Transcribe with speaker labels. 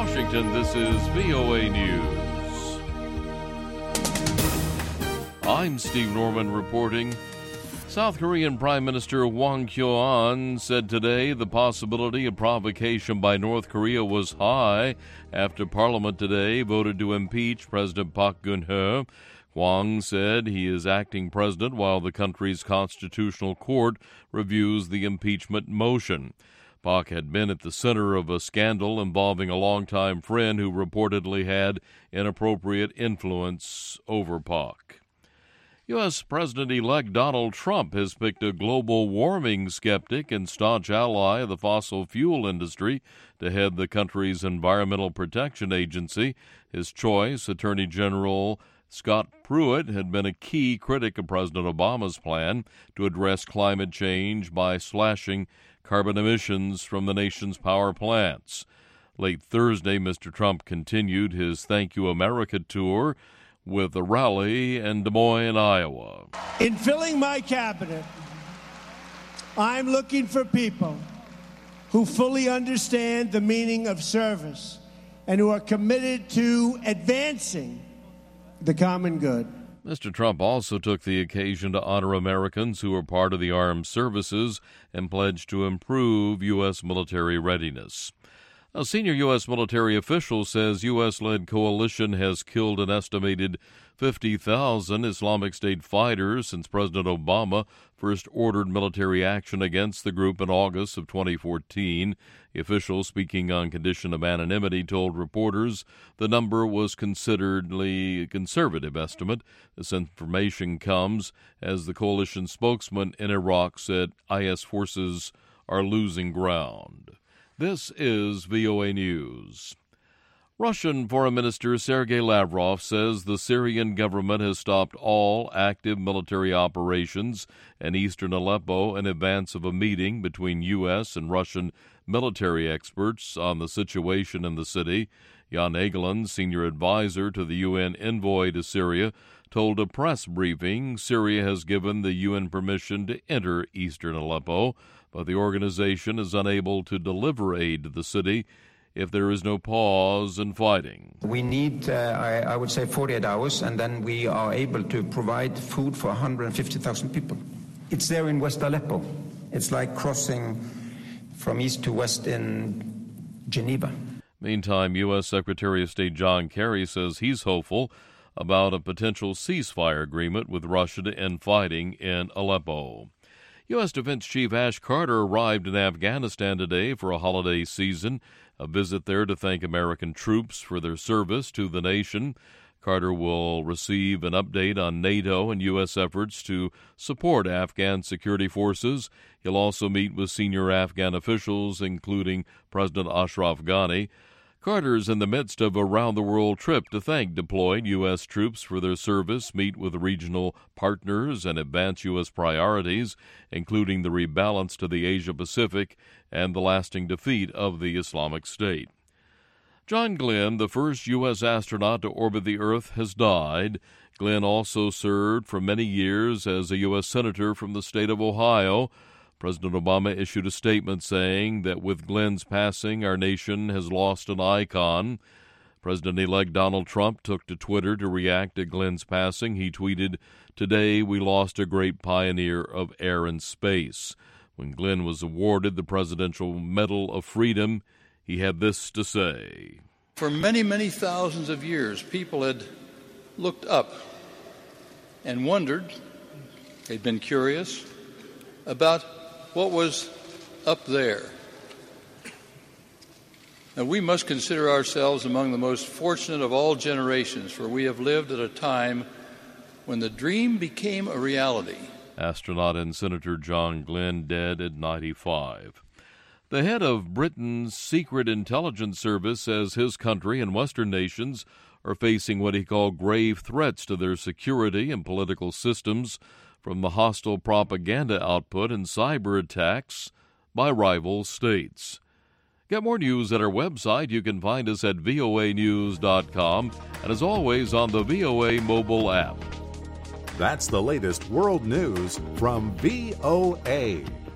Speaker 1: Washington, this is VOA News. I'm Steve Norman reporting. South Korean Prime Minister Hwang Kyo-ahn said today the possibility of provocation by North Korea was high after Parliament today voted to impeach President Park Geun-hye. Hwang said he is acting president while the country's constitutional court reviews the impeachment motion. Park had been at the center of a scandal involving a longtime friend who reportedly had inappropriate influence over Park. U.S. President-elect Donald Trump has picked a global warming skeptic and staunch ally of the fossil fuel industry to head the country's Environmental Protection Agency. His choice, Attorney General Scott Pruitt, had been a key critic of President Obama's plan to address climate change by slashing carbon emissions from the nation's power plants. Late Thursday, Mr. Trump continued his Thank You America tour with a rally in Des Moines, Iowa.
Speaker 2: In filling my cabinet, I'm looking for people who fully understand the meaning of service and who are committed to advancing the common good.
Speaker 1: Mr. Trump also took the occasion to honor Americans who are part of the armed services and pledged to improve U.S. military readiness. A senior U.S. military official says U.S.-led coalition has killed an estimated 50,000 Islamic State fighters since President Obama first ordered military action against the group in August of 2014. The official, speaking on condition of anonymity, told reporters the number was consideredly a conservative estimate. This information comes as the coalition spokesman in Iraq said IS forces are losing ground. This is VOA News. Russian Foreign Minister Sergei Lavrov says the Syrian government has stopped all active military operations in eastern Aleppo in advance of a meeting between U.S. and Russian military experts on the situation in the city. Jan Egeland, senior advisor to the UN envoy to Syria, told a press briefing Syria has given the UN permission to enter eastern Aleppo, but the organization is unable to deliver aid to the city if there is no pause in fighting.
Speaker 3: We need, I would say, 48 hours, and then we are able to provide food for 150,000 people. It's there in West Aleppo. It's like crossing from east to west in Geneva.
Speaker 1: Meantime, U.S. Secretary of State John Kerry says he's hopeful about a potential ceasefire agreement with Russia to end fighting in Aleppo. U.S. Defense Chief Ash Carter arrived in Afghanistan today for a holiday season, a visit there to thank American troops for their service to the nation. Carter will receive an update on NATO and U.S. efforts to support Afghan security forces. He'll also meet with senior Afghan officials, including President Ashraf Ghani. Carter's in the midst of a round-the-world trip to thank deployed U.S. troops for their service, meet with regional partners, and advance U.S. priorities, including the rebalance to the Asia-Pacific and the lasting defeat of the Islamic State. John Glenn, the first U.S. astronaut to orbit the Earth, has died. Glenn also served for many years as a U.S. Senator from the state of Ohio. President Obama issued a statement saying that with Glenn's passing, our nation has lost an icon. President-elect Donald Trump took to Twitter to react to Glenn's passing. He tweeted, "Today we lost a great pioneer of air and space." When Glenn was awarded the Presidential Medal of Freedom, he had this to say.
Speaker 4: For many, many thousands of years, people had looked up and wondered, they'd been curious about what was up there. And we must consider ourselves among the most fortunate of all generations, for we have lived at a time when the dream became a reality.
Speaker 1: Astronaut and Senator John Glenn, dead at 95. The head of Britain's Secret Intelligence Service says his country and Western nations are facing what he called grave threats to their security and political systems from the hostile propaganda output and cyber attacks by rival states. Get more news at our website. You can find us at voanews.com and, as always, on the VOA mobile app.
Speaker 5: That's the latest world news from VOA.